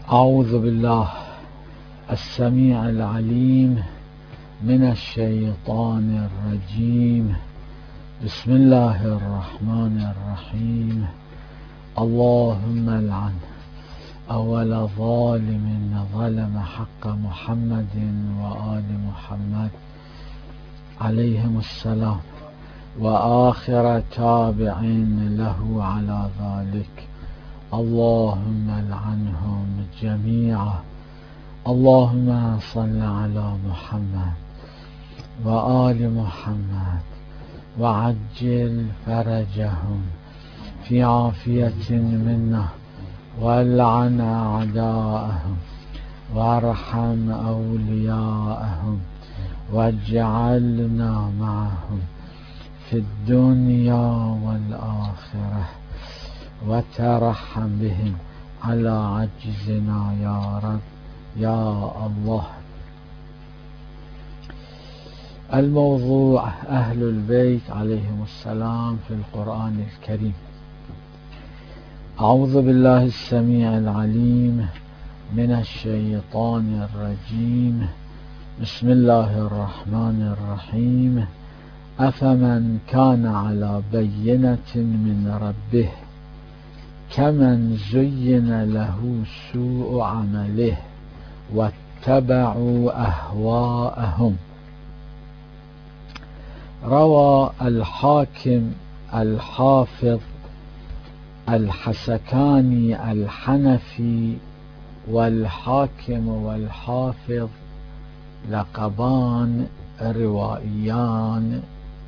أعوذ بالله السميع العليم من الشيطان الرجيم. بسم الله الرحمن الرحيم. اللهم العن أول ظالم ظلم حق محمد وآل محمد عليهم السلام، وآخر تابع له على ذلك. اللهم العنهم جميعا. اللهم صل على محمد وآل محمد وعجل فرجهم في عافية منا، والعن أعداءهم وارحم أولياءهم، واجعلنا معهم في الدنيا والآخرة، وترحم بهم على عجزنا يا رب يا الله. الموضوع أهل البيت عليهم السلام في القرآن الكريم. أعوذ بالله السميع العليم من الشيطان الرجيم. بسم الله الرحمن الرحيم. أفمن كان على بينة من ربه كمن زين له سوء عمله واتبعوا أهواءهم. روى الحاكم الحافظ الحسكاني الحنفي، والحاكم والحافظ لقبان روائيان،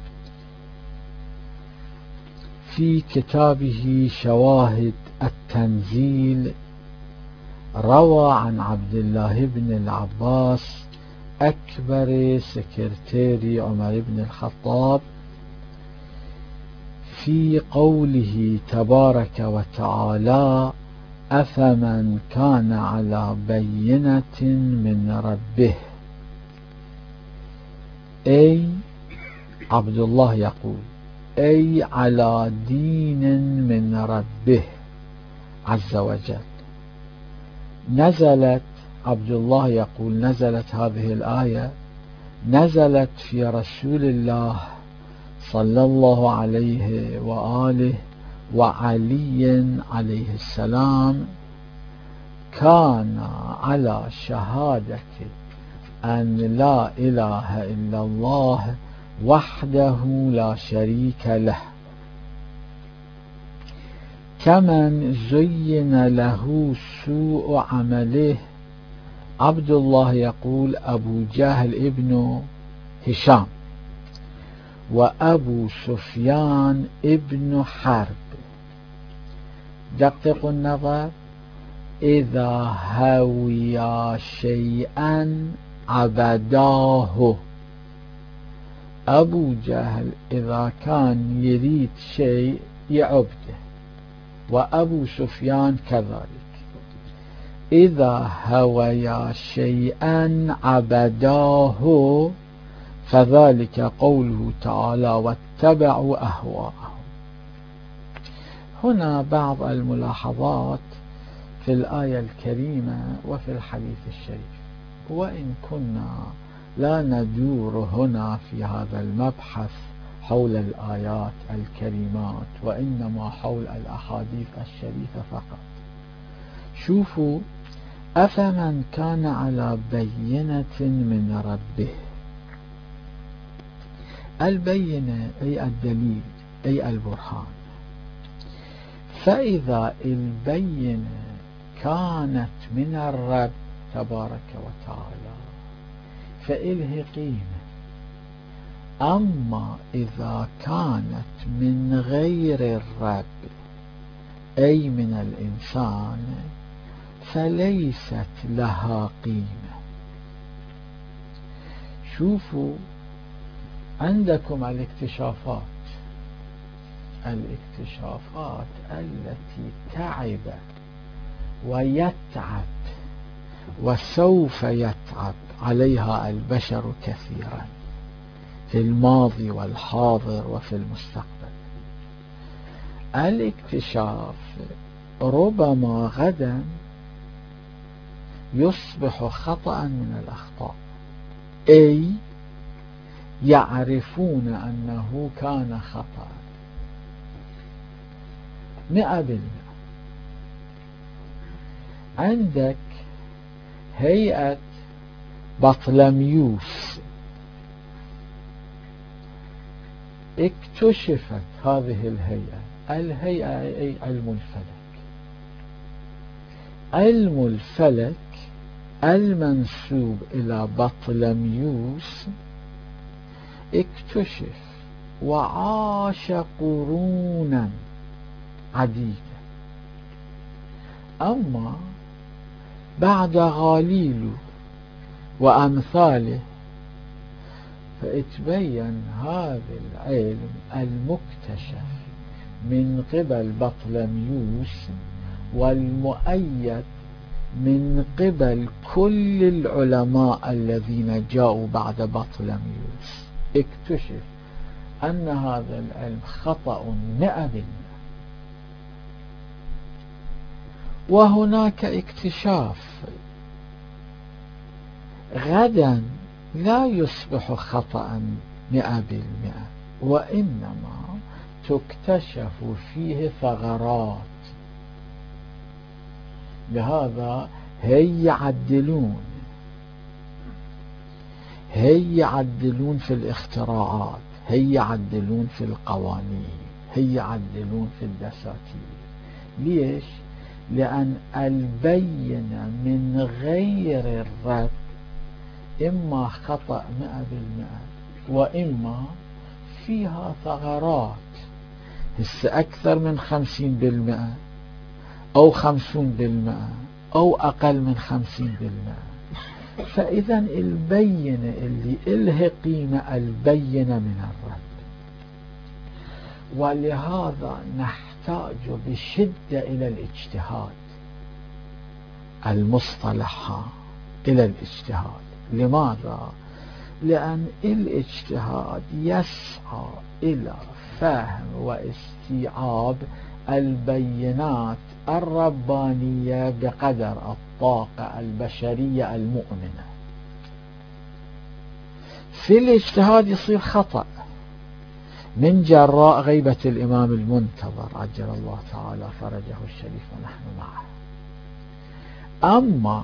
في كتابه شواهد التنزيل، روى عن عبد الله بن العباس أكبر سكرتير عمر بن الخطاب في قوله تبارك وتعالى: أفمن كان على بينة من ربه، أي عبد الله يقول أي على دين من ربه عز وجل. نزلت، عبد الله يقول، نزلت هذه الآية نزلت في رسول الله صلى الله عليه وآله وعلي عليه السلام، كان على شهادة أن لا إله إلا الله وحده لا شريك له، كمن زين له سوء عمله. عبد الله يقول أبو جهل ابن هشام وأبو سفيان ابن حرب. دققوا النظر: إذا هويا شيئا عبداه. أبو جهل إذا كان يريد شيء يعبده، وأبو سفيان كذلك. إذا هويا شيئا عبداه، فذلك قوله تعالى: واتبعوا أهواءهم. هنا بعض الملاحظات في الآية الكريمة وفي الحديث الشريف، وإن كنا لا ندور هنا في هذا المبحث حول الآيات الكريمات، وإنما حول الأحاديث الشريفة فقط. شوفوا: أفمن كان على بينة من ربه. البينة أي الدليل، أي البرهان. فإذا البينة كانت من الرب تبارك وتعالى فإله قيمة. أما إذا كانت من غير الرب أي من الإنسان فليست لها قيمة. شوفوا عندكم الاكتشافات التي تعب ويتعب وسوف يتعب عليها البشر كثيرا في الماضي والحاضر وفي المستقبل. الاكتشاف ربما غدا يصبح خطأ من الأخطاء، أي يعرفون أنه كان خطأ 100%. عندك هيئة بطلميوس، اكتشفت هذه الهيئة أي علم الفلك. علم الفلك المنسوب إلى بطلميوس اكتشف وعاش قرونا عديدة، أما بعد غاليلو وأمثاله فاتبين هذا العلم المكتشف من قبل بطلميوس والمؤيد من قبل كل العلماء الذين جاءوا بعد بطلميوس، اكتشف أن هذا العلم خطأ 100%. وهناك اكتشاف غدا لا يصبح خطأ 100%، وإنما تكتشف فيه ثغرات. لهذا يعدلون في الاختراعات، يعدلون في القوانين، يعدلون في الدساتير. ليش؟ لأن البينة من غير الرد إما خطأ 100% وإما فيها ثغرات، أكثر من 50% أو 50% أو أقل من 50%. فإذا البينة اللي إلها قيمة البينة من الرد. ولهذا نحتاج بشدة إلى الاجتهاد، المصطلح إلى الاجتهاد. لماذا؟ لأن الاجتهاد يسعى إلى فهم واستيعاب البينات الربانية بقدر الطاقة البشرية المؤمنة. في الاجتهاد يصير خطأ من جراء غيبة الإمام المنتظر عجل الله تعالى فرجه الشريف ونحن معه. أما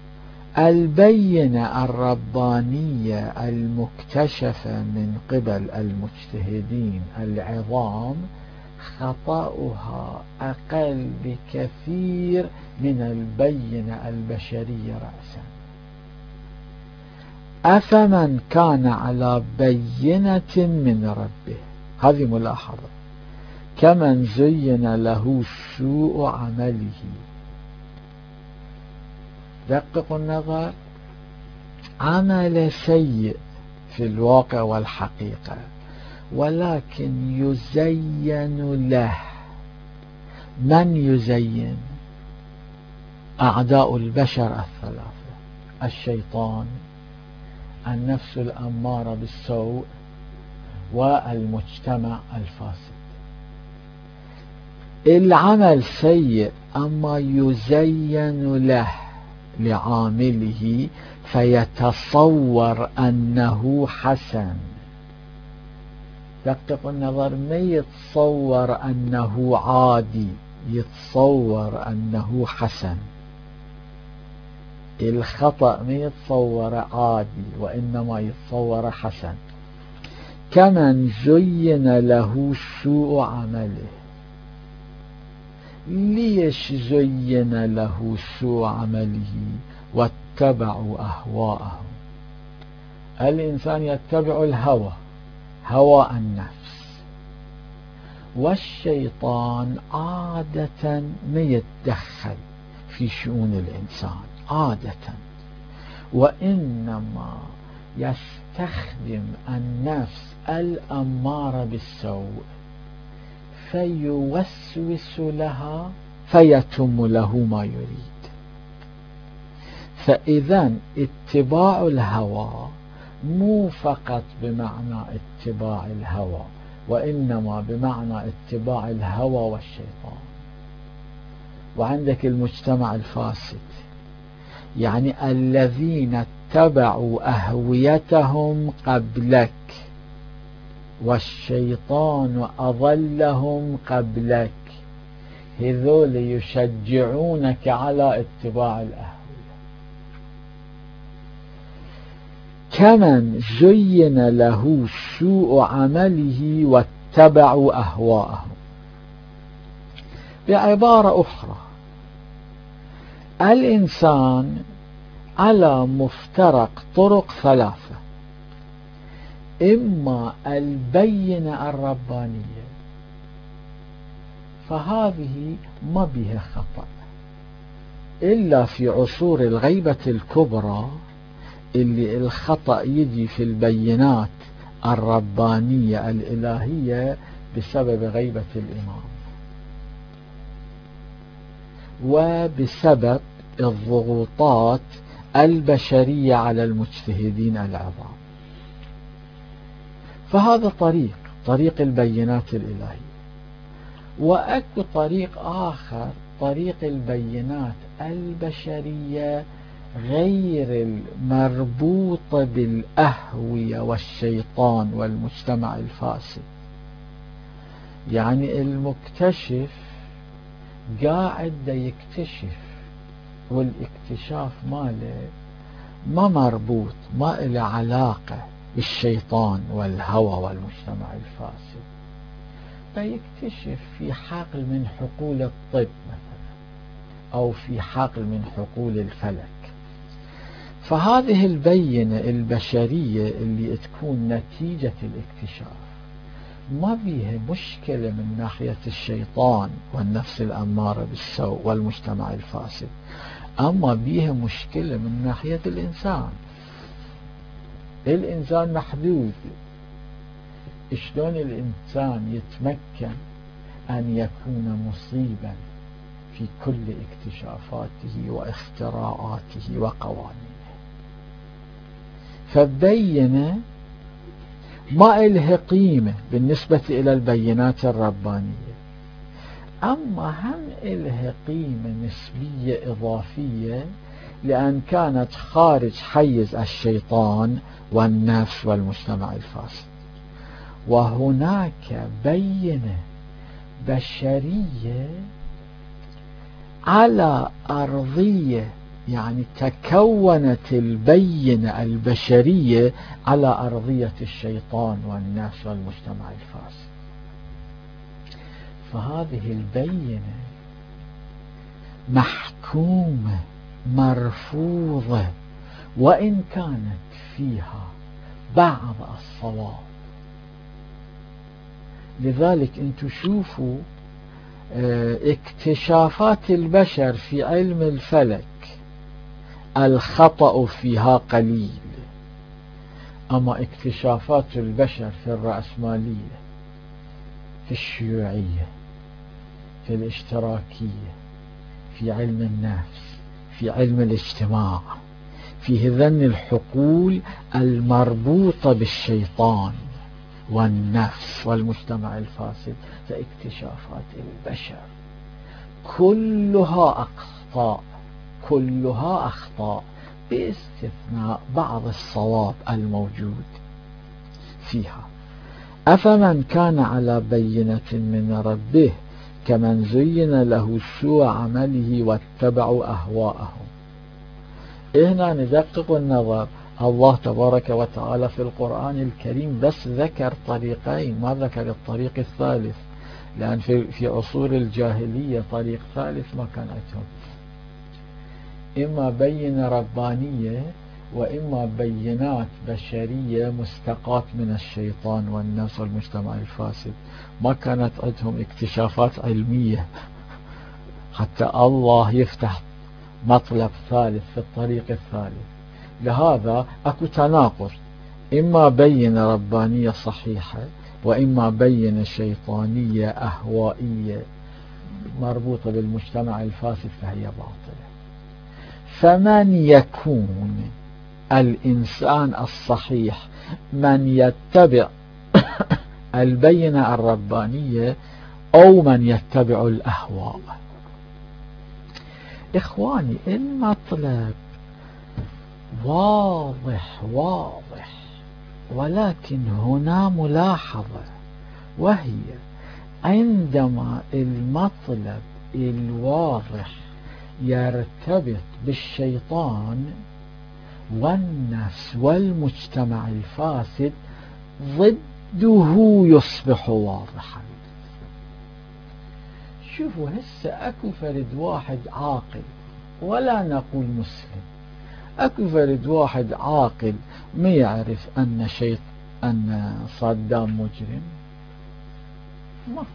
البينة الربانية المكتشفة من قبل المجتهدين العظام خطأها أقل بكثير من البينة البشرية رأسا. أفمن كان على بينة من ربه، هذه ملاحظة، كمن زين له سوء عمله. دققوا النظر، عمل سيء في الواقع والحقيقة، ولكن يزين له. من يزين؟ أعداء البشر الثلاثة: الشيطان، النفس الأمارة بالسوء، والمجتمع الفاسد. العمل سيء أما يزين له لعامله فيتصور أنه حسن. دقق النظر، ما يتصور أنه عادي، يتصور أنه حسن. الخطأ ما يتصور عادي وإنما يتصور حسن. كمن زين له سوء عمله. ليش زين له سوء عمله؟ واتبعوا أهواءهم. الإنسان يتبع الهوى، هوى النفس، والشيطان عادة ما يتدخل في شؤون الإنسان عادة، وإنما يستخدم النفس الأمارة بالسوء فيوسوس لها فيتم له ما يريد. فإذا اتباع الهوى مو فقط بمعنى اتباع الهوى، وإنما بمعنى اتباع الهوى والشيطان. وعندك المجتمع الفاسد يعني الذين اتبعوا أهويتهم قبلك والشيطان أضلهم قبلك، هذول يشجعونك على اتباع الأهوية. كمن زين له سوء عمله واتبعوا أهواءهم. بعبارة أخرى، الإنسان على مفترق طرق ثلاثة: إما البينة الربانية، فهذه ما بها خطأ إلا في عصور الغيبة الكبرى اللي الخطأ يجي في البينات الربانية الإلهية بسبب غيبة الإمام وبسبب الضغوطات البشرية على المجتهدين العظام. فهذا طريق البينات الإلهية. وأكو طريق آخر، طريق البينات البشرية غير المربوطة بالأهوية والشيطان والمجتمع الفاسد. يعني المكتشف قاعد يكتشف، والاكتشاف ماله ما مربوط، ما له علاقة بالشيطان والهوى والمجتمع الفاسد. فيكتشف في حقل من حقول الطب مثلا، أو في حقل من حقول الفلك. فهذه البينة البشرية اللي تكون نتيجة الاكتشاف ما بيها مشكلة من ناحية الشيطان والنفس الأمارة بالسوء والمجتمع الفاسد، أما بيها مشكلة من ناحية الإنسان. الإنسان محدود. شلون الإنسان يتمكن أن يكون مصيبا في كل اكتشافاته واختراعاته وقوانينه؟ فالبينة ما إلها قيمة بالنسبة إلى البينات الربانية، أما هم إلها قيمة نسبية إضافية لأن كانت خارج حيز الشيطان والنفس والمجتمع الفاسد. وهناك بينة بشرية على أرضية، يعني تكونت البينة البشرية على أرضية الشيطان والنفس والمجتمع الفاسد. فهذه البينة محكومة مرفوضة، وإن كانت فيها بعض الصواب. لذلك انتم شوفوا اكتشافات البشر في علم الفلك الخطأ فيها قليل، أما اكتشافات البشر في الرأسمالية، في الشيوعية، في الاشتراكية، في علم النفس، في علم الاجتماع، في هذين الحقول المربوطة بالشيطان والنفس والمجتمع الفاسد، فاكتشافات البشر كلها أخطاء باستثناء بعض الصواب الموجود فيها. أفمن كان على بينة من ربه كمن زين له سوء عمله واتبعوا أهواءهم. هنا ندقق النظر. الله تبارك وتعالى في القرآن الكريم بس ذكر طريقين، ما ذكر الطريق الثالث، لأن في عصور الجاهلية طريق ثالث ما كان عندهم، إما بينة ربانية وإما بينات بشرية مستقاة من الشيطان والنفس والمجتمع الفاسد. ما كانت عندهم اكتشافات علمية حتى الله يفتح مطلب ثالث في الطريق الثالث. لهذا أكو تناقض، إما بينة ربانية صحيحة وإما بينة شيطانية أهوائية مربوطة بالمجتمع الفاسد فهي باطلة. فمن يكون الإنسان الصحيح من يتبع البينة الربانية أو من يتبع الأهواء؟ إخواني، المطلب واضح واضح، ولكن هنا ملاحظة، وهي عندما المطلب الواضح يرتبط بالشيطان والنفس والمجتمع الفاسد ضده يصبح واضحا. شوفوا هسه اكو فرد واحد عاقل، ولا نقول مسلم، اكو فرد واحد عاقل ما يعرف ان صدام مجرم؟ ما.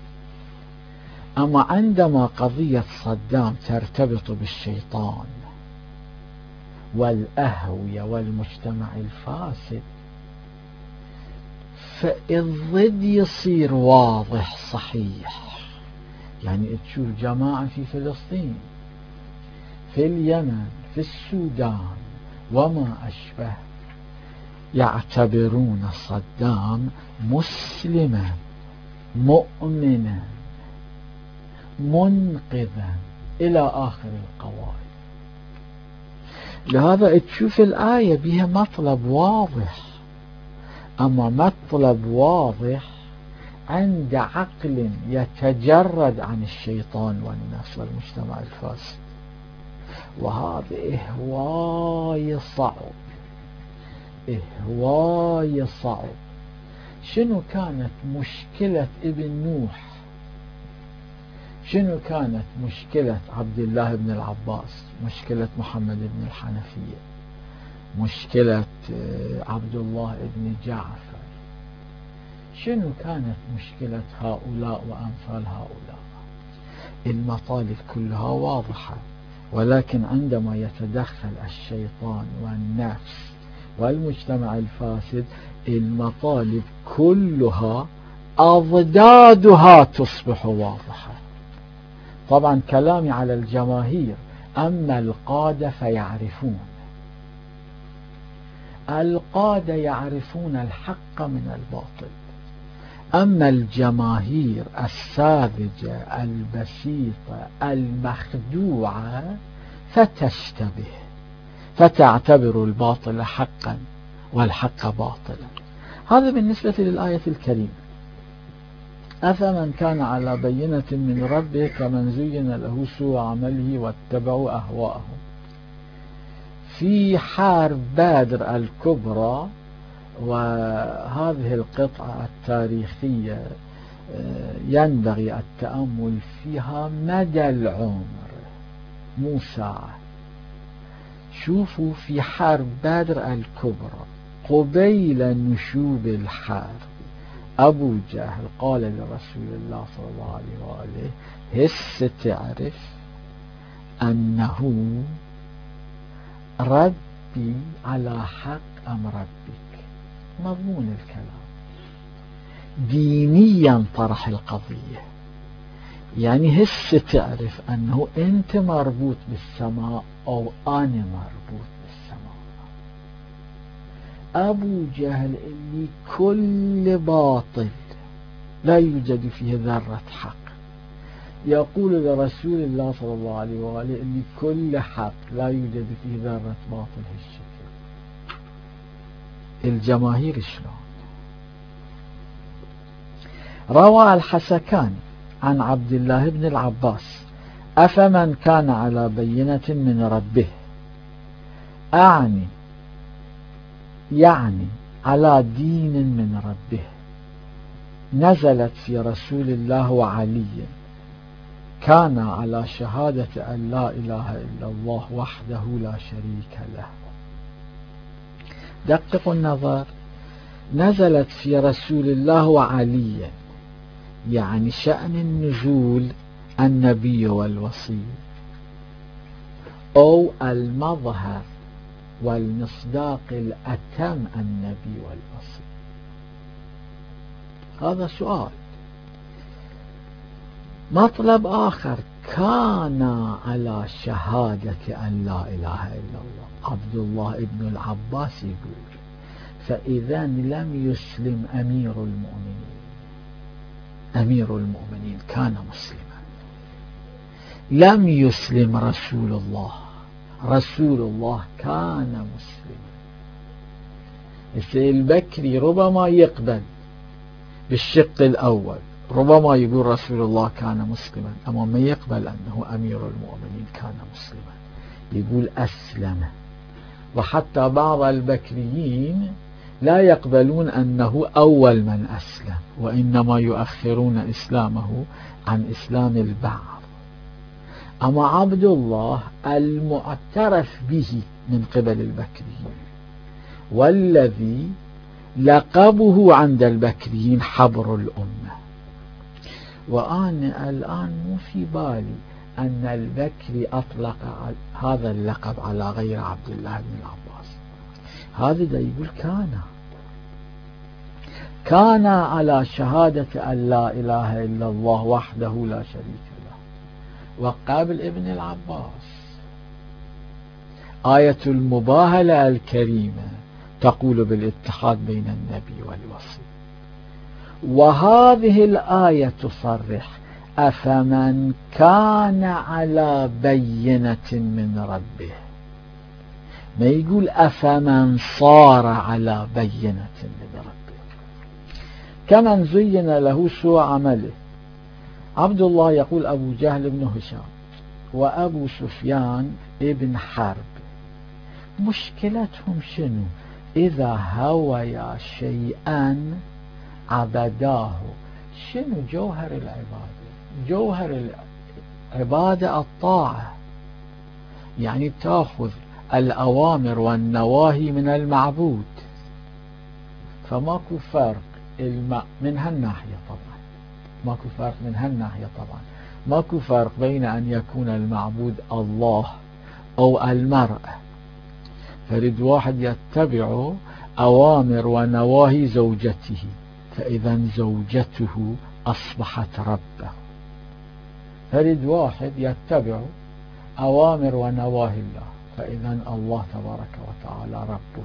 اما عندما قضية صدام ترتبط بالشيطان والأهوية والمجتمع الفاسد، فالضد يصير واضح صحيح. يعني تشوف جماعة في فلسطين، في اليمن، في السودان وما أشبه، يعتبرون صدام مسلما مؤمنا منقذا إلى آخر القواعد. لهذا تشوف الآية بها مطلب واضح، أما مطلب واضح عند عقل يتجرد عن الشيطان والنفس والمجتمع الفاسد، وهذا هواي صعب، هواي صعب. شنو كانت مشكلة ابن نوح؟ شنو كانت مشكلة عبد الله بن العباس؟ مشكلة محمد بن الحنفية، مشكلة عبد الله بن جعفر. شنو كانت مشكلة هؤلاء وأمثال هؤلاء؟ المطالب كلها واضحة، ولكن عندما يتدخل الشيطان والنفس والمجتمع الفاسد، المطالب كلها أضدادها تصبح واضحة. طبعا كلامي على الجماهير، أما القادة فيعرفون، القادة يعرفون الحق من الباطل، أما الجماهير الساذجة البسيطة المخدوعة فتشتبه، فتعتبر الباطل حقا والحق باطلا. هذا بالنسبة للآية الكريمة. أفمن كان على بينة من ربه كمن زين له سوء عمله واتبعوا أهواءهم. في حرب بدر الكبرى، وهذه القطعة التاريخية ينبغي التأمل فيها مدى العمر، مو ساعة. شوفوا في حرب بدر الكبرى قبيل نشوب الحرب، أبو جهل قال لرسول الله صلى الله عليه وآله: هس تعرف أنه ربي على حق أم ربك؟ مضمون الكلام دينيا طرح القضية، يعني هس تعرف أنه أنت مربوط بالسماء أو أنا مربوط بالسماء. أبو جهل اللي كل باطل لا يوجد فيه ذرة حق يقول لرسول الله صلى الله عليه وآله اللي كل حق لا يوجد فيه ذرة باطل هالشكل. الجماهير شلون؟ روى الحسكاني عن عبد الله بن العباس: أفمن كان على بينة من ربه، يعني على دين من ربه، نزلت في رسول الله وعلي، كان على شهادة أن لا إله إلا الله وحده لا شريك له. دققوا النظر، نزلت في رسول الله وعلي، يعني شأن النزول النبي والوصي، أو المظهر والمصداق الأتم النبي والوصي. هذا سؤال. مطلب آخر: كان على شهادة أن لا إله إلا الله. عبد الله بن العباس يقول: فإذا لم يسلم أمير المؤمنين كان مسلما، لم يسلم رسول الله رسول الله كان مسلما. البكري ربما يقبل بالشق الأول، ربما يقول رسول الله كان مسلما، أما ما يقبل أنه أمير المؤمنين كان مسلما، يقول أسلم. وحتى بعض البكريين لا يقبلون أنه أول من أسلم، وإنما يؤخرون إسلامه عن إسلام البعض. أما عبد الله المعترف به من قبل البكريين، والذي لقبه عند البكريين حبر الأمة. وأنا الآن مو في بالي أن البكري أطلق هذا اللقب على غير عبد الله بن العباس. هذا دا يقول كان على شهادة أن لا إله إلا الله وحده لا شريك له. وقابل ابن العباس آية المباهلة الكريمة تقول بالاتحاد بين النبي والوصي، وهذه الآية تصرح أفمن كان على بينة من ربه، ما يقول أفمن صار على بينة من ربه. كمن زين له سوء عمله. عبد الله يقول أبو جهل بن هشام وأبو سفيان ابن حرب مشكلتهم شنو؟ إذا هويا شيئا عبداه. شنو جوهر العبادة؟ جوهر العبادة الطاعة، يعني تأخذ الأوامر والنواهي من المعبود. فماكو فرق من هالناحية طبعا، ماكو فرق من هالناحية طبعا، ماكو فرق بين أن يكون المعبود الله أو المرء. فرد واحد يتبع أوامر ونواهي زوجته، فإذا زوجته أصبحت ربه. فرد واحد يتبع أوامر ونواهي الله، فإذا الله تبارك وتعالى ربه.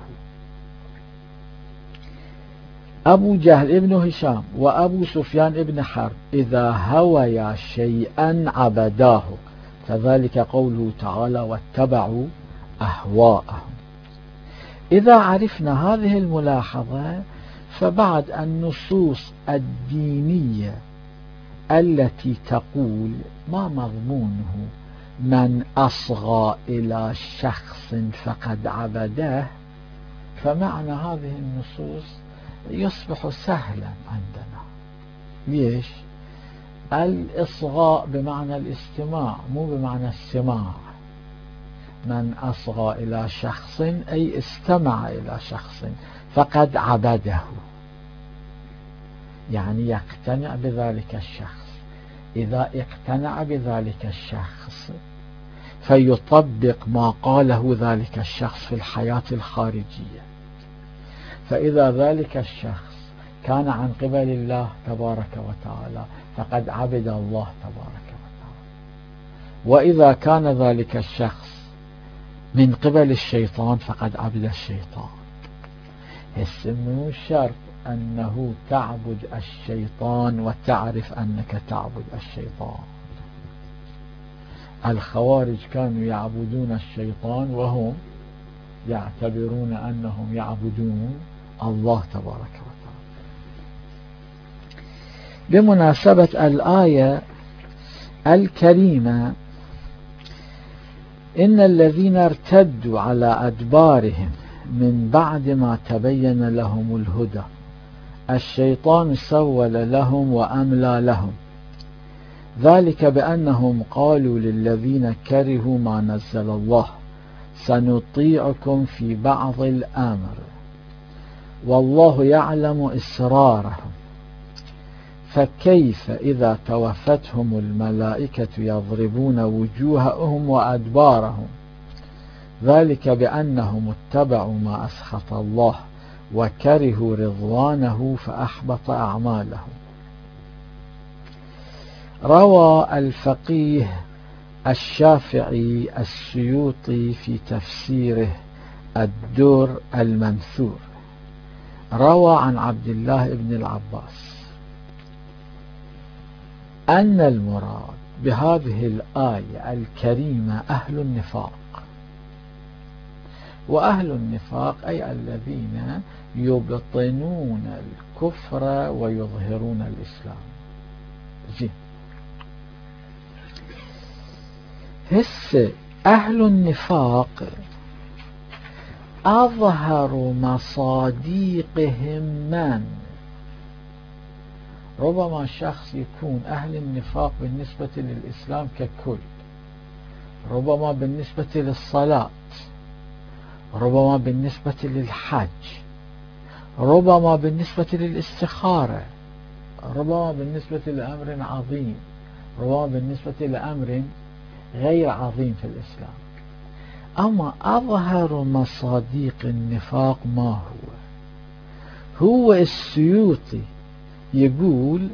أبو جهل ابن هشام وأبو سفيان ابن حرب إذا هويا شيئا عبداه، فذلك قوله تعالى واتبعوا أهواءهم. إذا عرفنا هذه الملاحظة، فبعد النصوص الدينية التي تقول ما مضمونه من أصغى إلى شخص فقد عبده، فمعنى هذه النصوص يصبح سهلا عندنا. ليش؟ الإصغاء بمعنى الاستماع مو بمعنى السماع. من أصغى إلى شخص أي استمع إلى شخص فقد عبده، يعني يقتنع بذلك الشخص. إذا اقتنع بذلك الشخص فيطبق ما قاله ذلك الشخص في الحياة الخارجية. فإذا ذلك الشخص كان عن قبل الله تبارك وتعالى فقد عبد الله تبارك وتعالى. وإذا كان ذلك الشخص من قبل الشيطان فقد عبد الشيطان. مو شرط أنه تعبد الشيطان وتعرف أنك تعبد الشيطان. الخوارج كانوا يعبدون الشيطان وهم يعتبرون أنهم يعبدون الله تبارك وتعالى. بمناسبة الآية الكريمة، إن الذين ارتدوا على أدبارهم من بعد ما تبين لهم الهدى الشيطان سول لهم وأملى لهم، ذلك بأنهم قالوا للذين كرهوا ما نزل الله سنطيعكم في بعض الأمر والله يعلم إسرارهم، فكيف إذا توفتهم الملائكة يضربون وجوههم وأدبارهم، ذلك بأنهم اتبعوا ما أسخط الله وكرهوا رضوانه فأحبط أعمالهم. روى الفقيه الشافعي السيوطي في تفسيره الدر المنثور، روى عن عبد الله بن العباس أن المراد بهذه الآية الكريمة أهل النفاق، وأهل النفاق أي الذين يبطنون الكفر ويظهرون الإسلام. زين. هسه أهل النفاق أظهر مصاديقهم من؟ ربما شخص يكون أهل النفاق بالنسبة للإسلام ككل، ربما بالنسبة للصلاة، ربما بالنسبة للحج، ربما بالنسبة للاستخارة، ربما بالنسبة لأمر عظيم، ربما بالنسبة لأمر غير عظيم في الإسلام. أما أظهر مصاديق النفاق ما هو السيوطي يقول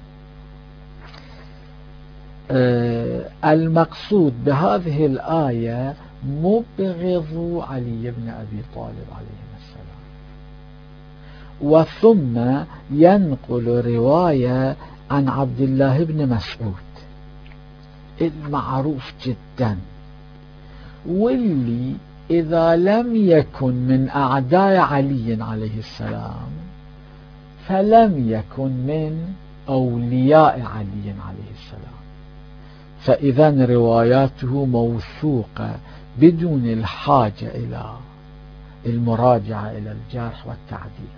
المقصود بهذه الآية مبغض علي بن أبي طالب عليه السلام، وثم ينقل رواية عن عبد الله بن مسعود المعروف جدا، واللي إذا لم يكن من أعداء علي عليه السلام فلم يكن من أولياء علي عليه السلام، فإذا رواياته موثوقة بدون الحاجة إلى المراجعة إلى الجرح والتعديل.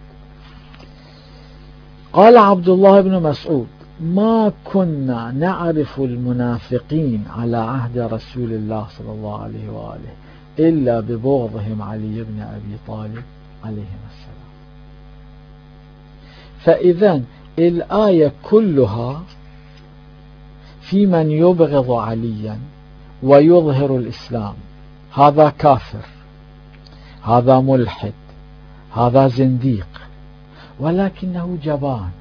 قال عبد الله بن مسعود: ما كنا نعرف المنافقين على عهد رسول الله صلى الله عليه وآله إلا ببغضهم علي بن أبي طالب عليه السلام. فإذا الآية كلها في من يبغض عليا ويظهر الإسلام، هذا كافر، هذا ملحد، هذا زنديق، ولكنه جبان،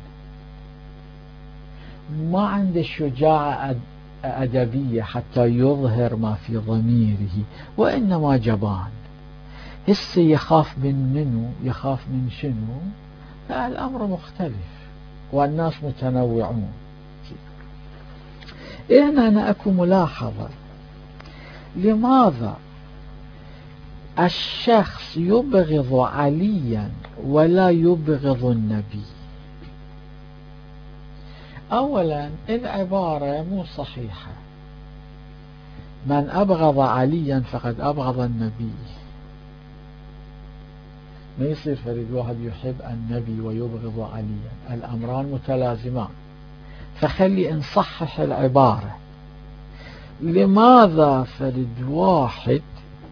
ما عنده شجاعة أدبية حتى يظهر ما في ضميره، وإنما جبان. هسه يخاف من منو؟ يخاف من شنو؟ فالأمر مختلف والناس متنوعون. هنا أنا أكو ملاحظة: لماذا الشخص يبغض عليا ولا يبغض النبي؟ أولا العبارة مو صحيحة، من أبغض عليا فقد أبغض النبي. ما يصير فريد واحد يحب النبي ويبغض عليا، الأمران متلازمان، فخلي نصحح العبارة. لماذا فرد واحد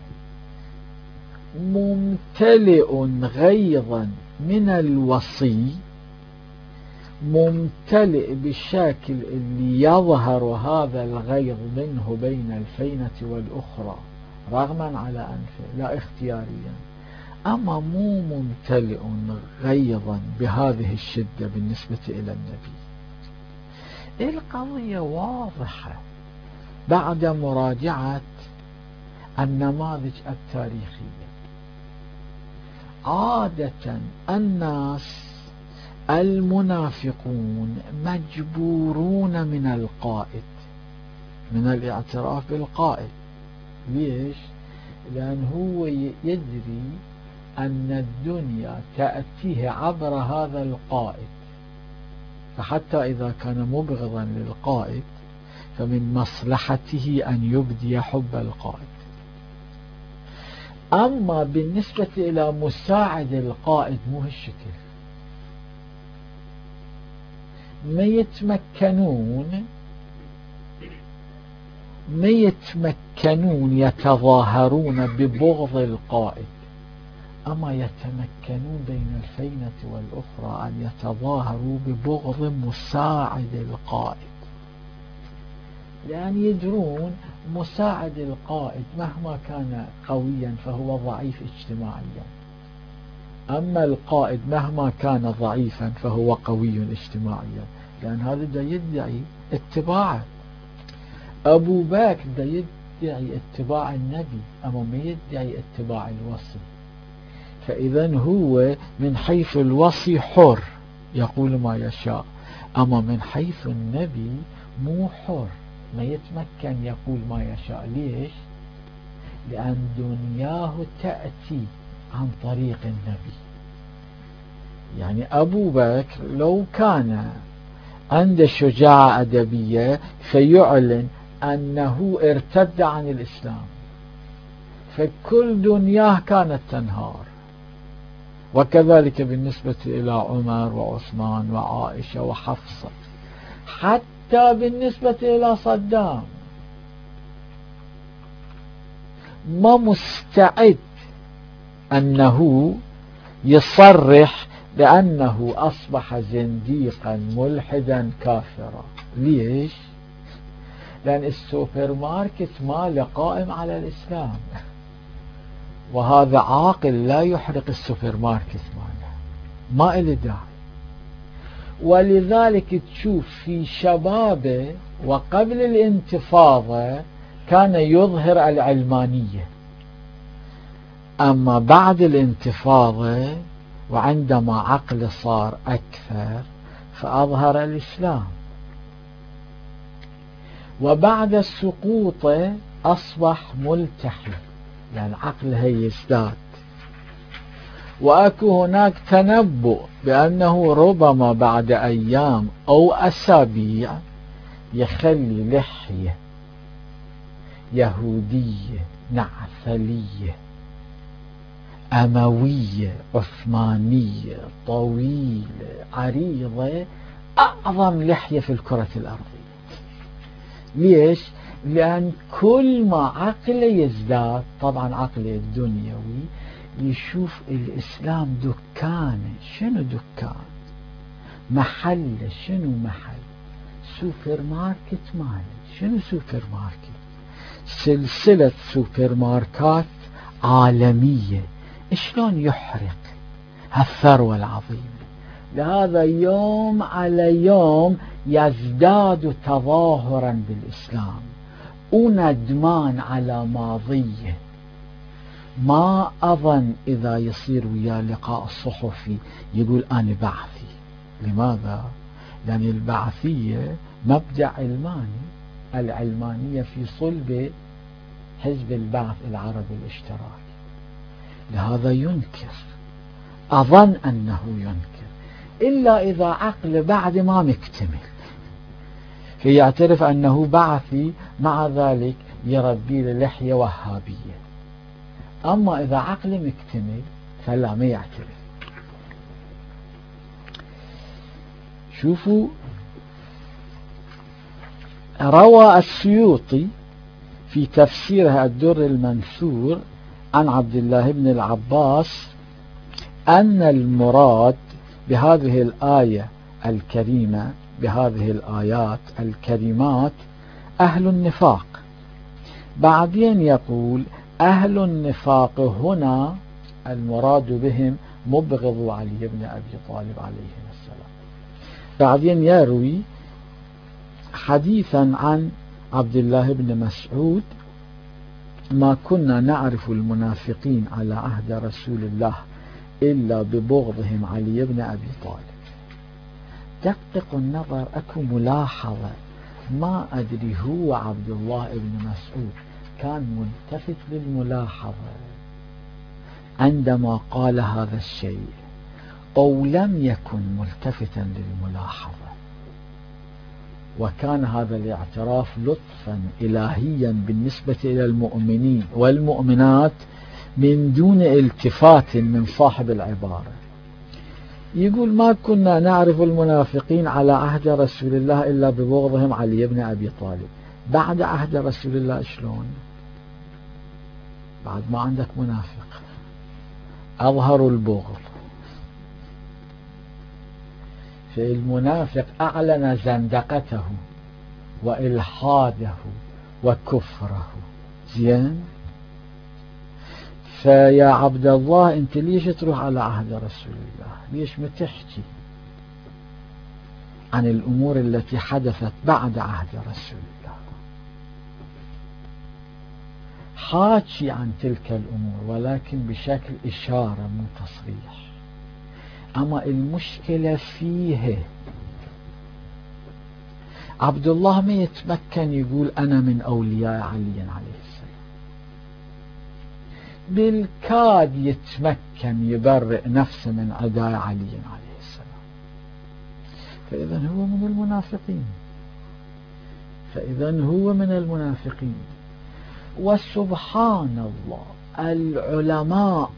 ممتلئ غيظا من الوصي، ممتلئ بالشكل اللي يظهر هذا الغيظ منه بين الفينة والأخرى رغما على أنفه لا اختياريا، أما مو ممتلئ غيظا بهذه الشدة بالنسبة إلى النبي؟ القضية واضحة بعد مراجعة النماذج التاريخية. عادة الناس المنافقون مجبورون من القائد، من الاعتراف بالقائد. ليش؟ لأن هو يدري أن الدنيا تأتيه عبر هذا القائد، فحتى إذا كان مبغضا للقائد فمن مصلحته أن يبدي حب القائد. أما بالنسبة إلى مساعد القائد مو هالشكل، ما يتمكنون يتظاهرون ببغض القائد، أما يتمكنون بين الفينة والأخرى أن يتظاهروا ببغض مساعد القائد، لأن يدرون مساعد القائد مهما كان قويا فهو ضعيف اجتماعيا، أما القائد مهما كان ضعيفا فهو قوي اجتماعيا، لأن هذا دا يدعي اتباعه. أبو بكر دا يدعي اتباع النبي، أما ما يدعي اتباع الوصي. فإذا هو من حيث الوصي حر يقول ما يشاء، أما من حيث النبي مو حر، ما يتمكن يقول ما يشاء. ليش؟ لأن دنياه تأتي عن طريق النبي. يعني أبو بكر لو كان عنده شجاعة أدبية فيعلن أنه ارتد عن الإسلام، فكل دنياه كانت تنهار. وكذلك بالنسبة إلى عمر وعثمان وعائشة وحفصة، حتى بالنسبة إلى صدام ما مستعد أنه يصرح بأنه أصبح زنديقا ملحدا كافرا. ليش؟ لأن السوبر ماركت ماله قائم على الإسلام، وهذا عاقل لا يحرق السوبر ماركت ماله، ما إله داعي. ولذلك تشوف في شبابه وقبل الانتفاضة كان يظهر العلمانية، أما بعد الانتفاضة وعندما عقله صار أكثر فأظهر الإسلام، وبعد السقوط أصبح ملتحي، يعني عقله يزداد. وأكو هناك تنبؤ بأنه ربما بعد أيام أو أسابيع يخلي لحية يهودية نعثلية أموية عثمانية طويلة عريضة، أعظم لحية في الكرة الأرضية. ليش؟ لأن كل ما عقله يزداد، طبعا عقله الدنيوي، يشوف الإسلام دكانه. شنو دكان؟ محل. شنو محل؟ سوبر ماركت ماله. شنو سوبر ماركت؟ سلسلة سوبر ماركات عالمية. شلون يحرق هالثروة العظيمة؟ لهذا يوم على يوم يزداد تظاهرا بالإسلام وندمان على ماضيه. ما أظن إذا يصير ويا لقاء صحفي يقول أنا بعثي. لماذا؟ لأن البعثية مبدأ علماني، العلمانية في صلب حزب البعث العربي الاشتراكي، لهذا ينكر. أظن أنه ينكر، إلا إذا عقل بعد ما مكتمل فيعترف أنه بعثي، مع ذلك يربي لحية وهابية. أما إذا عقل مكتمل فلا، ما يعترف. شوفوا، روى السيوطي في تفسيره الدر المنثور عن عبد الله بن العباس أن المراد بهذه الآية الكريمة، بهذه الآيات الكريمات، أهل النفاق. بعدين يقول أهل النفاق هنا المراد بهم مبغض علي بن أبي طالب عليه السلام. بعدين يروي حديثا عن عبد الله بن مسعود: ما كنا نعرف المنافقين على عهد رسول الله إلا ببغضهم علي بن أبي طالب. دققوا النظر، أكو ملاحظة، ما أدري هو عبد الله بن مسعود كان ملتفت للملاحظة عندما قال هذا الشيء أو لم يكن ملتفتا للملاحظة، وكان هذا الاعتراف لطفا إلهيا بالنسبة إلى المؤمنين والمؤمنات من دون التفات من صاحب العبارة. يقول ما كنا نعرف المنافقين على عهد رسول الله إلا ببغضهم علي بن أبي طالب. بعد عهد رسول الله شلون؟ بعد ما عندك منافق أظهروا البغض، فالمنافق أعلن زندقته وإلحاده وكفره. زين؟ فيا عبد الله أنت ليش تروح على عهد رسول الله؟ ليش ما تحكي عن الأمور التي حدثت بعد عهد رسول الله؟ حاكي عن تلك الأمور ولكن بشكل إشارة مو تصريح. أما المشكلة فيه عبد الله ما يتمكن يقول أنا من أولياء علي عليه السلام. بالكاد يتمكن يبرئ نفسه من عداء علي عليه السلام. فإذا هو من المنافقين، فإذا هو من المنافقين. وسبحان الله العلماء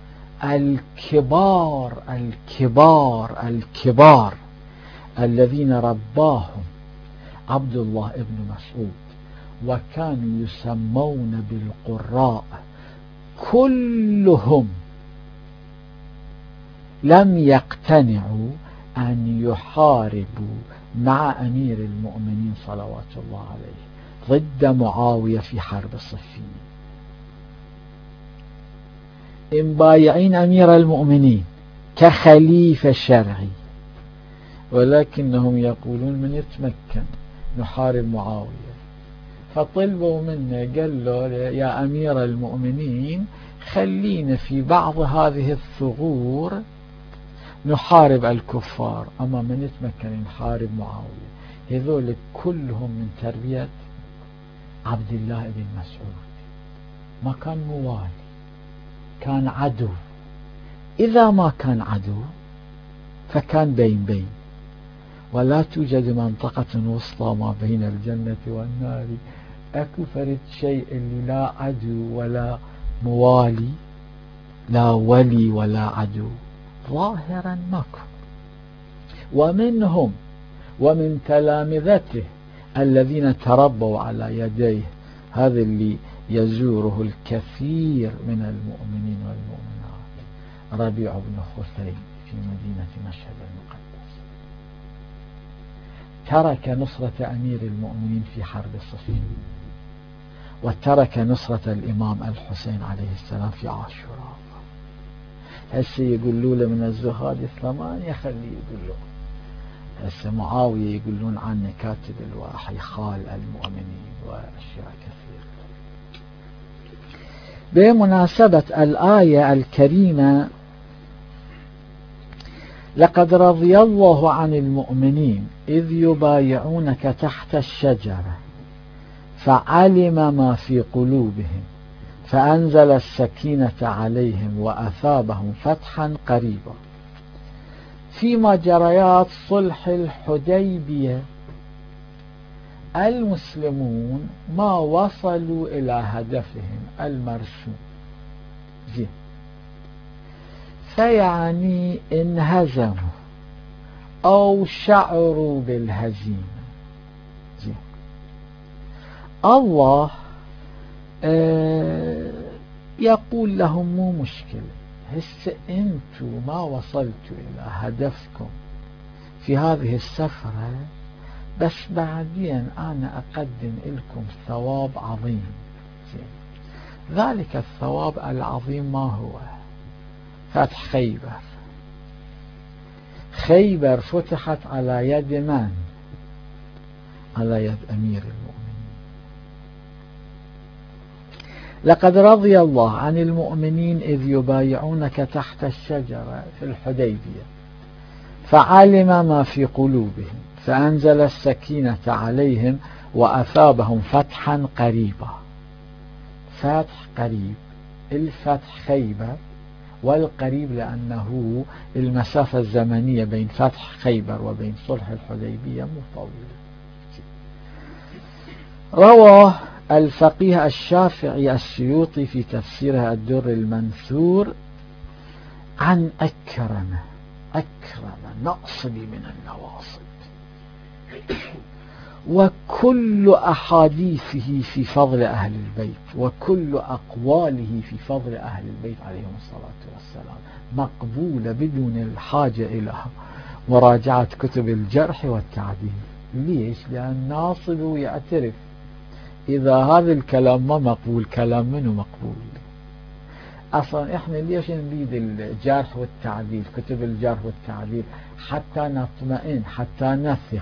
الكبار الكبار الكبار الذين رباهم عبد الله بن مسعود وكانوا يسمون بالقراء، كلهم لم يقتنعوا أن يحاربوا مع أمير المؤمنين صلوات الله عليه ضد معاوية في حرب الصفين، مبايعين أمير المؤمنين كخليفة شرعي، ولكنهم يقولون من يتمكن نحارب معاوية. فطلبوا منه، قال له يا أمير المؤمنين خلينا في بعض هذه الثغور نحارب الكفار، أما من يتمكن نحارب معاوية. هذول كلهم من تربية عبد الله بن مسعود، ما كان موالي، كان عدو. إذا ما كان عدو فكان بين بين، ولا توجد منطقة وسطى ما بين الجنة والنار. أكو فرد شيء اللي لا عدو ولا موالي، لا ولي ولا عدو، ظاهرا ماكو. ومنهم ومن تلامذته الذين تربوا على يديه، هذا اللي يزوره الكثير من المؤمنين والمؤمنات، ربيع بن خثيم في مدينة مشهد المقدس ترك نصرة أمير المؤمنين في حرب الصفين، وترك نصرة الإمام الحسين عليه السلام في عاشوراء. هسه يقولوا له من الزهاد الثمانية، خليه يقولوا. هسه معاوية يقولون عنه كاتب الوحي، خال المؤمنين، وأشياء كثيرة. بمناسبة الآية الكريمة، لقد رضي الله عن المؤمنين إذ يبايعونك تحت الشجرة فعلم ما في قلوبهم فأنزل السكينة عليهم وأثابهم فتحا قريبا. في مجريات صلح الحديبية المسلمون ما وصلوا إلى هدفهم المرسوم، فيعني انهزموا أو شعروا بالهزيمة. الله يقول لهم مو مشكلة، هسه انتوا ما وصلتوا إلى هدفكم في هذه السفرة، بس بعدين أنا أقدم لكم ثواب عظيم. ذلك الثواب العظيم ما هو؟ فتح خيبر. خيبر فتحت على يد من؟ على يد أمير المؤمنين. لقد رضي الله عن المؤمنين إذ يبايعونك تحت الشجرة في الحديبية فعلم ما في قلوبهم فأنزل السكينة عليهم وأثابهم فتحا قريبا. فتح قريب، الفتح خيبر، والقريب لأنه المسافة الزمنية بين فتح خيبر وبين صلح الحديبية مطولة. روى الفقيه الشافعي السيوطي في تفسيره الدر المنثور عن أكرم ناصب من النواصب، وكل أحاديثه في فضل أهل البيت وكل أقواله في فضل أهل البيت عليهم الصلاة والسلام مقبولة بدون الحاجة إلى مراجعة كتب الجرح والتعديل. ليش؟ لأن ناصب يعترف إذا هذا الكلام ما مقبول، كلام منه مقبول؟ أصلا إحنا ليش نريد الجرح والتعديل، كتب الجرح والتعديل؟ حتى نطمئن، حتى نثق.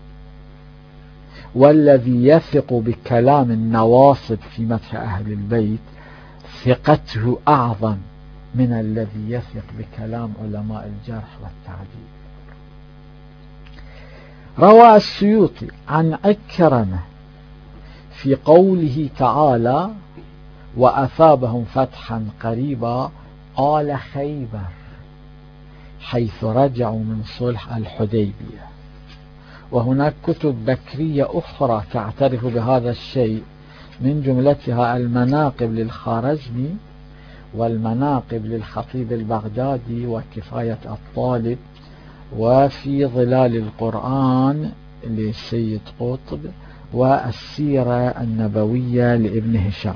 والذي يثق بكلام النواصب في مدح أهل البيت ثقته أعظم من الذي يثق بكلام علماء الجرح والتعديل. روى السيوطي عن أكرمة في قوله تعالى وأثابهم فتحا قريبا آل خيبر حيث رجعوا من صلح الحديبية. وهناك كتب بكرية أخرى تعترف بهذا الشيء، من جملتها المناقب للخارزمي والمناقب للخطيب البغدادي وكفاية الطالب وفي ظلال القرآن لسيد قطب والسيرة النبوية لابن هشام.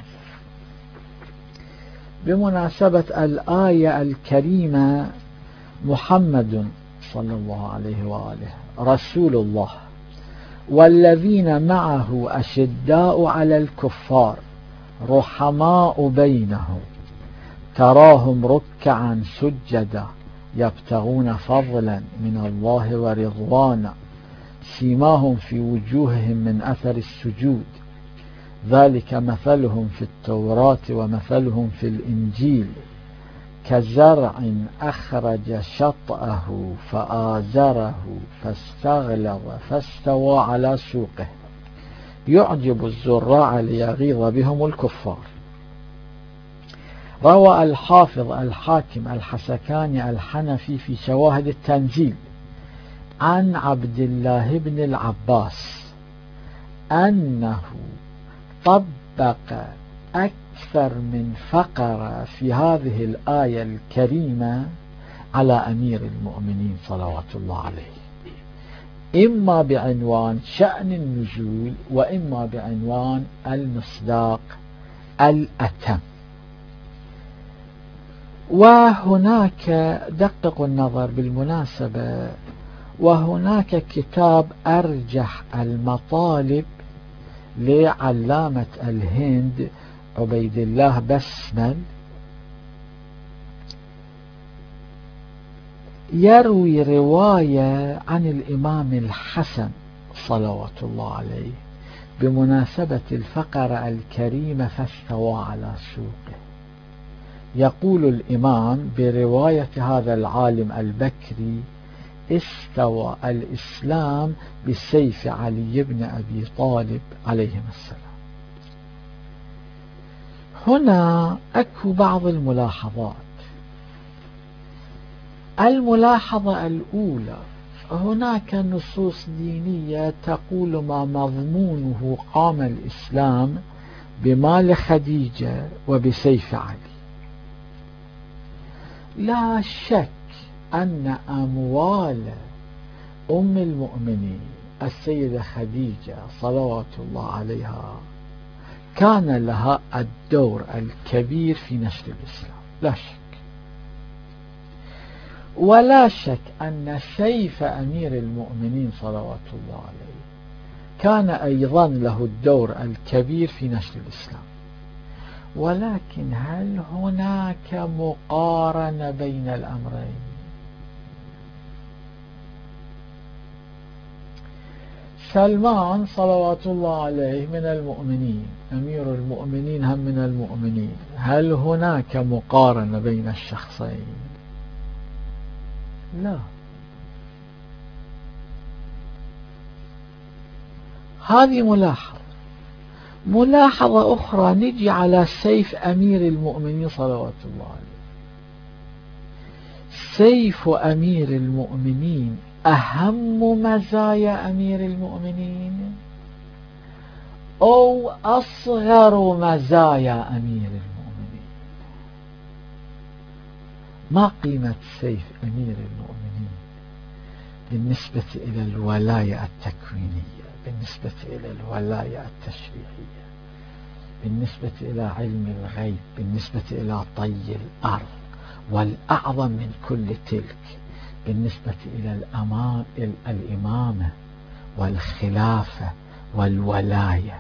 بمناسبة الآية الكريمة، محمد صلى الله عليه وآله رسول الله والذين معه أشداء على الكفار رحماء بينهم تراهم ركعا سجدا يبتغون فضلا من الله ورضوانا سيماهم في وجوههم من أثر السجود ذلك مثلهم في التوراة ومثلهم في الإنجيل كزرع أخرج شطأه فآزره فاستغلظ فاستوى على سوقه يعجب الزراع ليغيظ بهم الكفار. روى الحافظ الحاكم الحسكاني الحنفي في شواهد التنزيل عن عبد الله بن العباس أنه طبق أكثر من فقرة في هذه الآية الكريمة على أمير المؤمنين صلوات الله عليه، إما بعنوان شأن النزول وإما بعنوان المصداق الأتم. وهناك دققوا النظر بالمناسبة، وهناك كتاب أرجح المطالب لعلامة الهند عبيد الله بسمل يروي رواية عن الإمام الحسن صلوات الله عليه بمناسبة الفقرة الكريمة فاستوى على سوقه. يقول الإمام برواية هذا العالم البكري: استوى الإسلام بسيف علي بن أبي طالب عليهم السلام. هنا أكو بعض الملاحظات. الملاحظة الأولى: هناك نصوص دينية تقول ما مضمونه قام الإسلام بمال خديجة وبسيف علي. لا شك أن أموال أم المؤمنين السيدة خديجة صلوات الله عليها كان لها الدور الكبير في نشر الإسلام، لا شك. ولا شك أن سيف أمير المؤمنين صلوات الله عليه كان أيضا له الدور الكبير في نشر الإسلام. ولكن هل هناك مقارنة بين الأمرين؟ سلمان صلوات الله عليه من المؤمنين، أمير المؤمنين هم من المؤمنين، هل هناك مقارنة بين الشخصين؟ لا. هذه ملاحظة أخرى. نجي على سيف أمير المؤمنين صلوات الله عليه. سيف أمير المؤمنين أهم مزايا أمير المؤمنين أو أصغر مزايا أمير المؤمنين؟ ما قيمة سيف أمير المؤمنين بالنسبة إلى الولاية التكوينية، بالنسبة إلى الولاية التشريعية، بالنسبة إلى علم الغيب، بالنسبة إلى طي الأرض، والأعظم من كل تلك بالنسبة إلى الإمامة والخلافة والولاية؟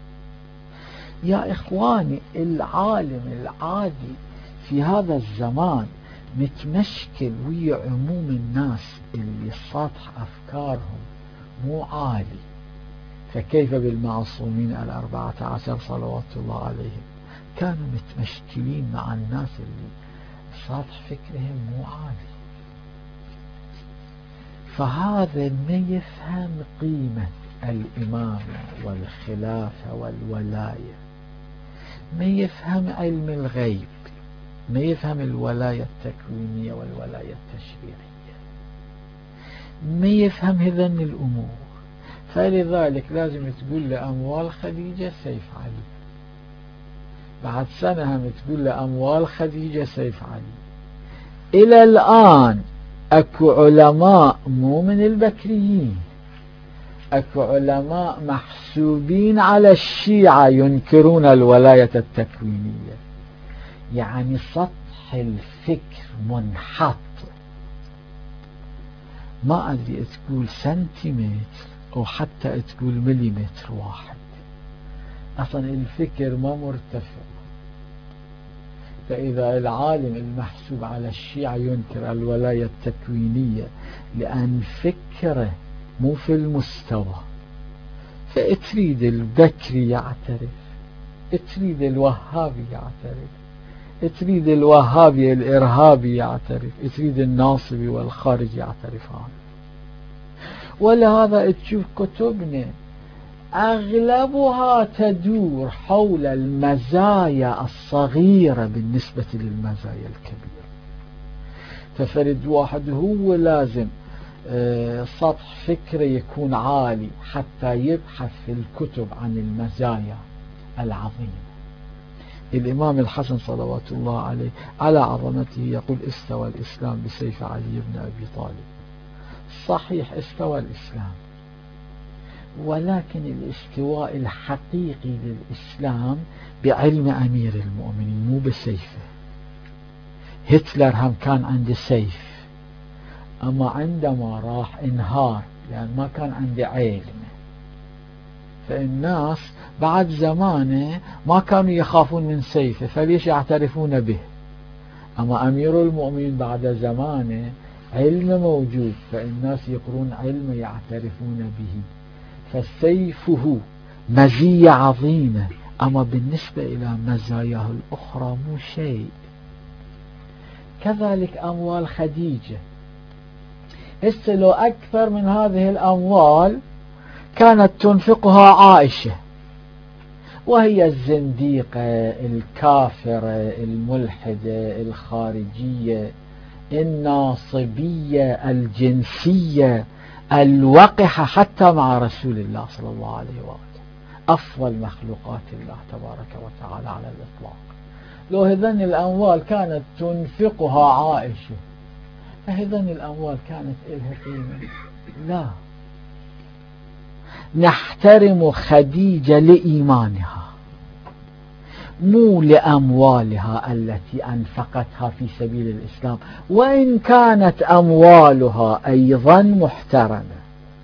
يا إخواني، العالم العادي في هذا الزمان متمشكل ويا عموم الناس اللي سطح أفكارهم مو عالي، فكيف بالمعصومين 14 صلوات الله عليهم؟ كانوا متمشكلين مع الناس اللي سطح فكرهم مو عالي. فهذا ما يفهم قيمة الإمامة والخلافة والولاية، ما يفهم علم الغيب، ما يفهم الولاية التكوينية والولاية التشريعية، ما يفهم هذن الأمور. فلذلك لازم تقول له أموال خديجة سيف علي، بعد سنة هم تقول له أموال خديجة سيف علي. إلى الآن أكو علماء مو من البكريين، أكو علماء محسوبين على الشيعة ينكرون الولاية التكوينية. يعني سطح الفكر منحط، ما أدري تقول سنتيمتر أو حتى تقول مليمتر واحد، أصلا الفكر ما مرتفع. فإذا العالم المحسوب على الشيعة ينكر الولاية التكوينية لأن فكره مو في المستوى، فتريد البكري يعترف، تريد الوهابي يعترف، تريد الوهابي الإرهابي يعترف، تريد الناصبي والخارج يعترفان. ولهذا تشوف كتبنا أغلبها تدور حول المزايا الصغيرة بالنسبة للمزايا الكبيرة. ففرد واحد هو لازم سطح فكره يكون عالي حتى يبحث في الكتب عن المزايا العظيمة. الإمام الحسن صلوات الله عليه على عظمته يقول استوى الإسلام بسيف علي بن أبي طالب. صحيح استوى الإسلام، ولكن الاستواء الحقيقي للإسلام بعلم أمير المؤمنين مو بسيفه. هتلر هم كان عنده سيف، أما عندما راح انهار لأن ما كان عنده علم. فالناس بعد زمانه ما كانوا يخافون من سيفه، فليش يعترفون به؟ أما أمير المؤمنين بعد زمانه علم موجود، فالناس يقرون علم يعترفون به، فسيفه مزية عظيمة، أما بالنسبة إلى مزاياه الأخرى مو شيء. كذلك أموال خديجة، هسه لو أكثر من هذه الأموال كانت تنفقها عائشة، وهي الزنديقة الكافرة الملحدة الخارجية الناصبية الجنسية الوقحة حتى مع رسول الله صلى الله عليه وآله، أفضل مخلوقات الله تبارك وتعالى على الإطلاق. لو هذن الأموال كانت تنفقها عائشة فهذن الأموال كانت إلها قيمة؟ لا. نحترم خديجة لإيمانها مو لأموالها التي أنفقتها في سبيل الإسلام، وإن كانت أموالها أيضا محترمة،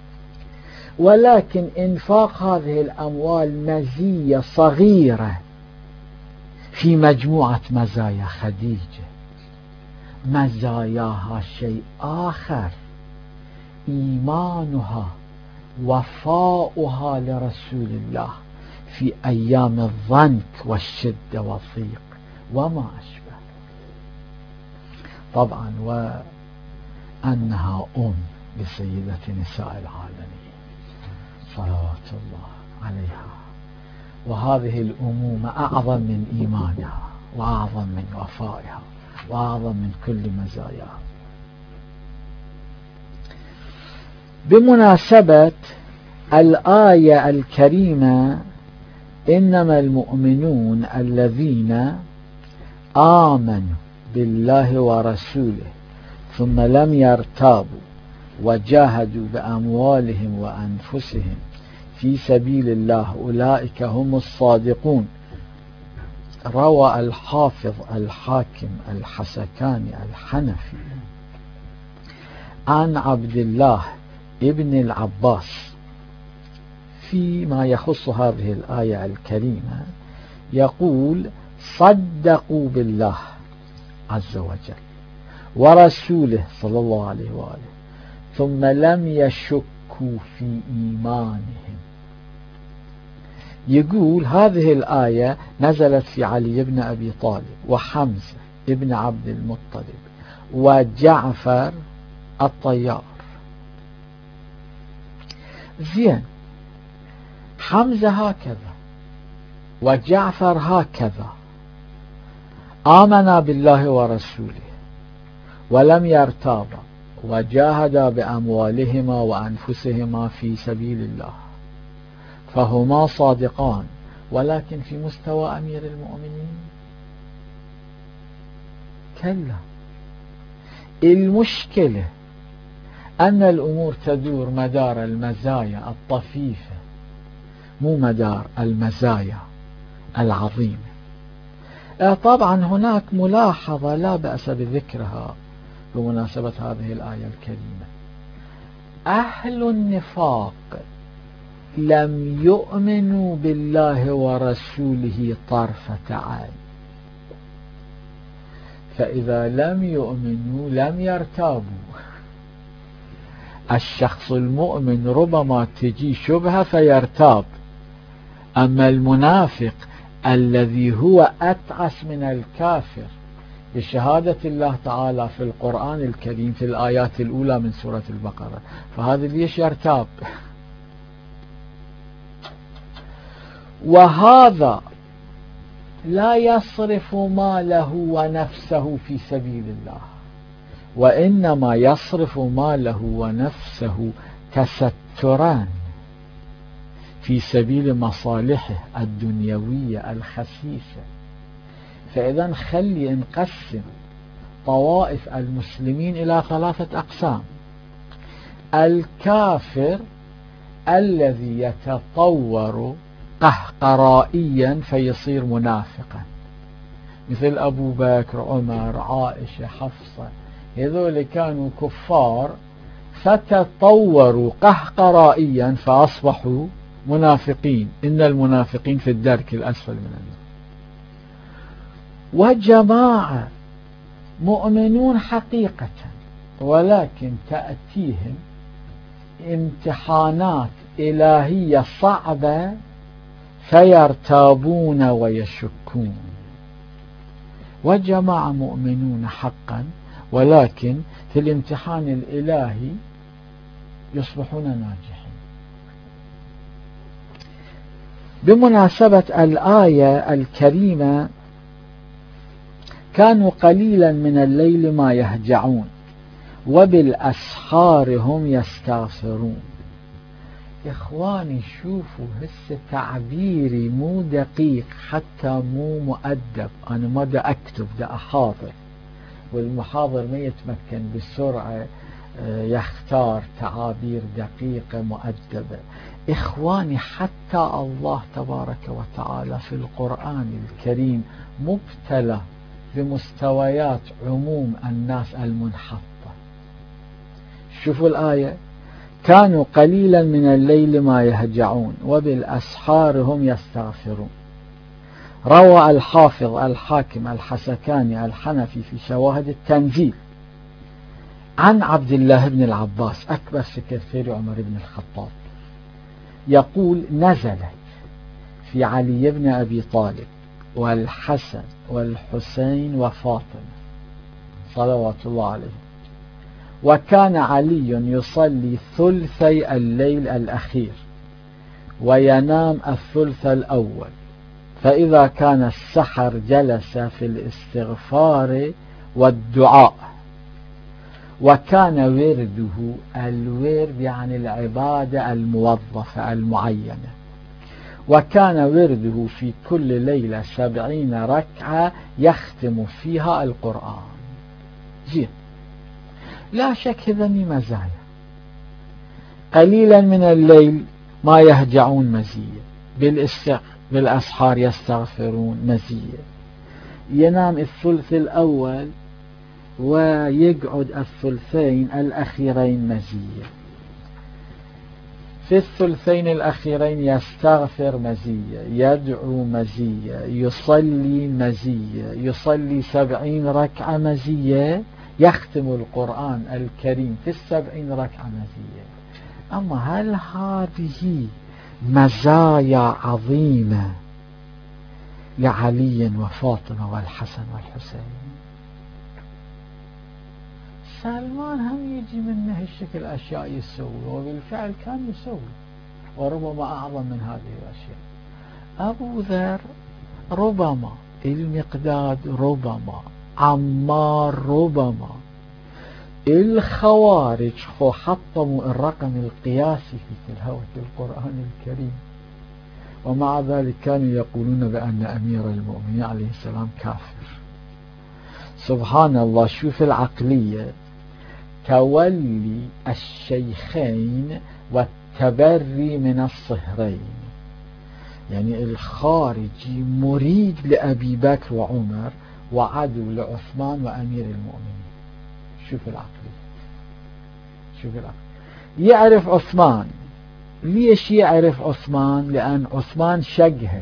ولكن إنفاق هذه الأموال مزية صغيرة في مجموعة مزايا خديجة. مزاياها شيء آخر، إيمانها، وفاؤها لرسول الله في أيام الضنك والشدة والضيق وما أشبه. طبعا وأنها لسيدة نساء العالمين صلوات الله عليها، وهذه الأمومة أعظم من إيمانها وأعظم من وفائها وأعظم من كل مزاياها. بمناسبة الآية الكريمة إنما المؤمنون الذين آمنوا بالله ورسوله ثم لم يرتابوا وجاهدوا بأموالهم وأنفسهم في سبيل الله أولئك هم الصادقون، روى الحافظ الحاكم الحسكاني الحنفي عن عبد الله ابن العباس فيما يخص هذه الآية الكريمة، يقول صدقوا بالله عز وجل ورسوله صلى الله عليه وآله ثم لم يشكوا في إيمانهم. يقول هذه الآية نزلت في علي بن أبي طالب وحمزة ابن عبد المطلب وجعفر الطيار. زين، حمزة هكذا وجعفر هكذا آمنا بالله ورسوله ولم يرتابا وجاهدا بأموالهما وأنفسهما في سبيل الله فهما صادقان، ولكن في مستوى أمير المؤمنين كلا. المشكلة أن الأمور تدور مدار المزايا الطفيفة، مو مدار المزايا العظيمة. طبعا هناك ملاحظة لا بأس بذكرها بمناسبة هذه الآية الكريمة: أهل النفاق لم يؤمنوا بالله ورسوله طرفة عين، فإذا لم يؤمنوا لم يرتابوا. الشخص المؤمن ربما تجي شبهة فيرتاب، أما المنافق الذي هو أتعس من الكافر بشهادة الله تعالى في القرآن الكريم في الآيات الأولى من سورة البقرة، فهذا ليش يرتاب؟ وهذا لا يصرف ماله ونفسه في سبيل الله، وإنما يصرف ماله ونفسه تسترا في سبيل مصالحه الدنيوية الخسيسة. فإذا خلي نقسم طوائف المسلمين إلى 3 أقسام: الكافر الذي يتطور قهقرائيا فيصير منافقا، مثل أبو بكر، عمر، عائشة، حفصة، هذول كانوا كفار فتطوروا قهقرائيا فأصبحوا منافقين. إن المنافقين في الدرك الأسفل من النار. وجماعة مؤمنون حقيقة، ولكن تأتيهم امتحانات إلهية صعبة فيرتابون ويشكون. وجماعة مؤمنون حقا، ولكن في الامتحان الإلهي يصبحون ناجحين. بمناسبة الآية الكريمة: كانوا قليلا من الليل ما يهجعون وبالأسحار هم يستغفرون. إخواني شوفوا، هسه تعبيري مو دقيق حتى مو مؤدب، أنا ما دا أكتب، دا أحاضر، والمحاضر ما يتمكن بسرعة يختار تعابير دقيقة مؤدبة. إخواني حتى الله تبارك وتعالى في القرآن الكريم مبتلى بمستويات عموم الناس المنحطة. شوفوا الآية: كانوا قليلا من الليل ما يهجعون وبالأسحار هم يستغفرون. روى الحافظ الحاكم الحسكاني الحنفي في شواهد التنزيل عن عبد الله بن العباس أكبر سكرتير عمر بن الخطاب يقول: نزلت في علي بن أبي طالب والحسن والحسين وفاطمة صلوات الله عليهم، وكان علي يصلي ثلثي الليل الأخير وينام الثلث الأول، فإذا كان السحر جلس في الاستغفار والدعاء، وكان ورده، الورد يعني العبادة الموظفة المعينة، وكان ورده في كل ليلة 70 ركعة يختم فيها القرآن. زين، لا شك هذني مزايا. قليلا من الليل ما يهجعون مزية، بالأسحار يستغفرون مزية، ينام الثلث الأول ويقعد الثلثين الأخيرين مزية، في الثلثين الأخيرين يستغفر مزية، يدعو مزية، يصلي مزية، يصلي 70 ركعة مزية، يختم القرآن الكريم في 70 ركعة مزية. أما هل هذه مزايا عظيمة لعلي وفاطمة والحسن والحسين؟ سلمان هم يجي منه هالشكل أشياء يسوي، وبالفعل كان يسوي وربما أعظم من هذه الأشياء. أبو ذر ربما، المقداد ربما، عمار ربما. الخوارج حطموا الرقم القياسي في تلاوة القرآن الكريم، ومع ذلك كانوا يقولون بأن أمير المؤمنين عليه السلام كافر. سبحان الله، شوف العقلية، تولي الشيخين والتبري من الصهرين. يعني الخارجي مريد لأبي بكر وعمر وعدو لعثمان وأمير المؤمنين. شوف العقلية، شوف العقلية. يعرف عثمان. ليش يعرف عثمان؟ لأن عثمان شقه.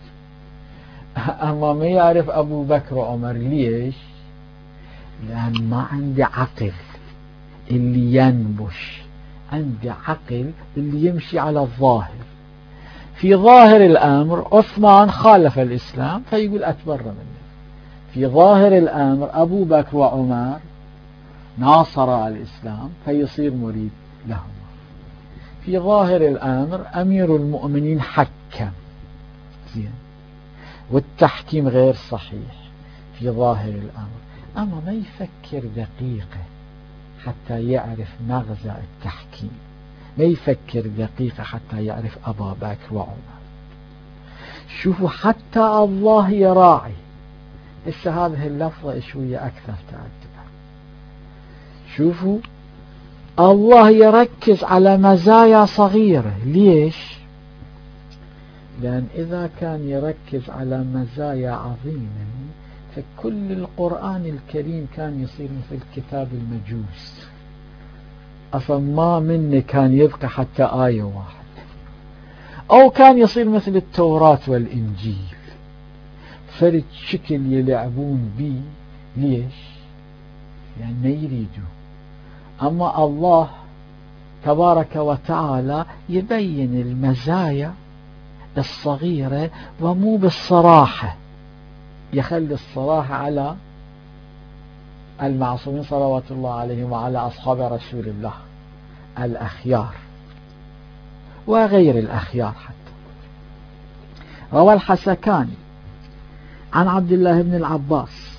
أما ما يعرف أبو بكر وعمر. ليش؟ لأن ما عنده عقل اللي ينبش، عنده عقل اللي يمشي على الظاهر. في ظاهر الأمر عثمان خالف الإسلام فيقول أتبرى منه. في ظاهر الأمر أبو بكر وعمر ناصر الإسلام فيصير مريد لهما. في ظاهر الأمر أمير المؤمنين حكم زين، والتحكيم غير صحيح في ظاهر الأمر. أما ما يفكر دقيقة حتى يعرف مغزى التحكيم، ما يفكر دقيقة حتى يعرف أبا بكر وعمر. شوفوا حتى الله يراعي. هسه هذه اللفظة شوية أكثر تعددها. شوفوا الله يركز على مزايا صغيرة. ليش؟ لأن إذا كان يركز على مزايا عظيمة فكل القرآن الكريم كان يصير مثل كتاب المجوس. أصلا ما منه كان يبقى حتى آية واحدة، أو كان يصير مثل التوراة والإنجيل، فرد شكل يلعبون به. ليش؟ يعني ما يريدوا. أما الله تبارك وتعالى يبين المزايا الصغيرة ومو بالصراحة، يخلي الصراحة على المعصومين صلوات الله عليهم وعلى أصحاب رسول الله الأخيار وغير الأخيار حتى. روى الحسكاني عن عبد الله بن العباس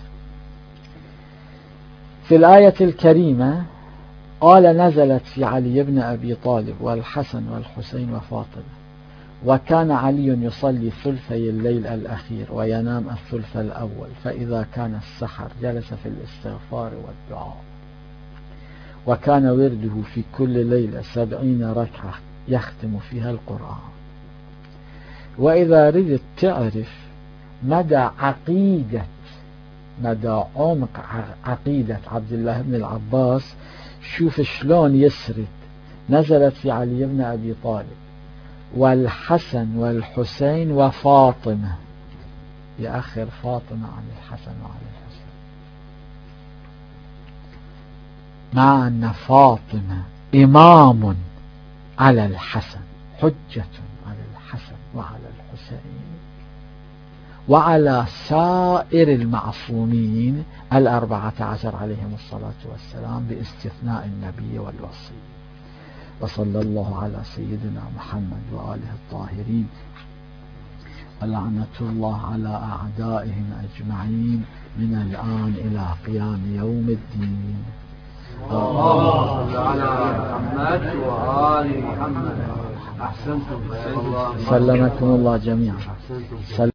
في الآية الكريمة قال نزلت في علي بن أبي طالب والحسن والحسين وفاطمة، وكان علي يصلي ثلثي الليل الأخير وينام الثلث الأول، فإذا كان السحر جلس في الاستغفار والدعاء، وكان ورده في كل ليلة 70 ركعة يختم فيها القرآن. وإذا ردت تعرف مدى عمق عقيدة عبد الله بن العباس، شوف شلون يسرد. نزلت في علي بن أبي طالب والحسن والحسين وفاطمة، يأخر فاطمة عن الحسن وعن الحسين، مع أن فاطمة إمام على الحسن، حجة على الحسن وعلى الحسين وعلى سائر المعصومين 14 عليهم الصلاة والسلام باستثناء النبي والوصي. وصلى الله على سيدنا محمد وآله الطاهرين، ولعنة الله على أعدائهم أجمعين من الآن إلى قيام يوم الدين. اللهم صل على محمد وآل محمد. أحسنتم. سلمكم الله جميعا.